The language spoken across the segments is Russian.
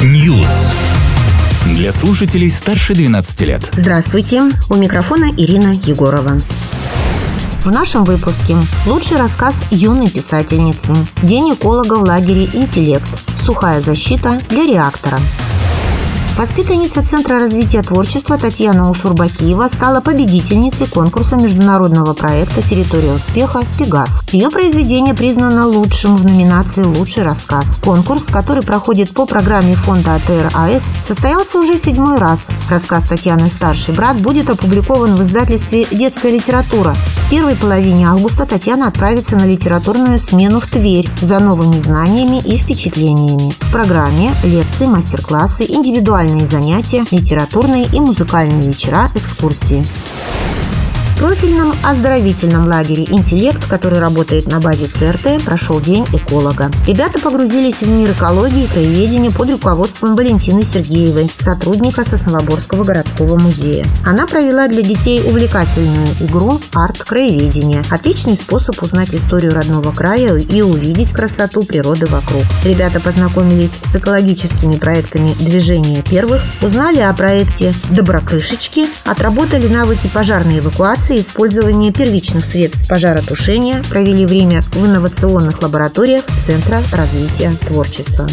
News. Для слушателей старше 12 лет. Здравствуйте, у микрофона Ирина Егорова. В нашем выпуске лучший рассказ юной писательницы, День эколога в лагере «Интеллект», сухая защита для реактора. Воспитанница Центра развития творчества Татьяна Ушурбакиева стала победительницей конкурса международного проекта «Территория успеха» «Пегас». Ее произведение признано лучшим в номинации «Лучший рассказ». Конкурс, который проходит по программе фонда АТР АЭС, состоялся уже 7-й раз. Рассказ Татьяны «Старший брат» будет опубликован в издательстве «Детская литература». В первой половине августа Татьяна отправится на литературную смену в Тверь за новыми знаниями и впечатлениями. В программе лекции, мастер-классы, индивидуальные занятия, литературные и музыкальные вечера, экскурсии. В профильном оздоровительном лагере «Интеллект», который работает на базе ЦРТ, прошел День эколога. Ребята погрузились в мир экологии и краеведения под руководством Валентины Сергеевой, сотрудника Сосновоборского городского музея. Она провела для детей увлекательную игру «Арт-краеведение». Отличный способ узнать историю родного края и увидеть красоту природы вокруг. Ребята познакомились с экологическими проектами «Движение первых», узнали о проекте «Доброкрышечки», отработали навыки пожарной эвакуации, использование первичных средств пожаротушения, провели время в инновационных лабораториях Центра развития творчества.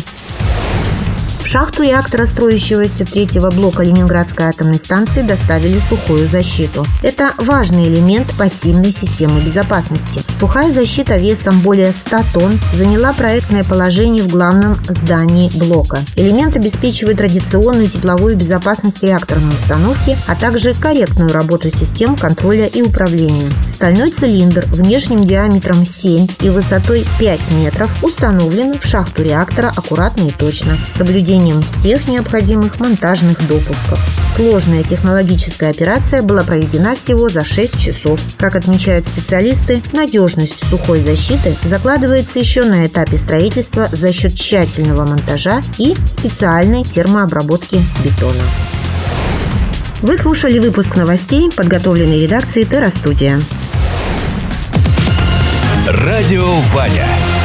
В шахту реактора строящегося 3-го блока Ленинградской атомной станции доставили сухую защиту. Это важный элемент пассивной системы безопасности. Сухая защита весом более 100 тонн заняла проектное положение в главном здании блока. Элемент обеспечивает радиационную и тепловую безопасность реакторной установки, а также корректную работу систем контроля и управления. Стальной цилиндр внешним диаметром 7 и высотой 5 метров установлен в шахту реактора аккуратно и точно, с соблюдением всех необходимых монтажных допусков. Сложная технологическая операция была проведена всего за 6 часов. Как отмечают специалисты, надежность сухой защиты закладывается еще на этапе строительства за счет тщательного монтажа и специальной термообработки бетона. Вы слушали выпуск новостей, подготовленный редакцией Терра Студия. Радио Ваня.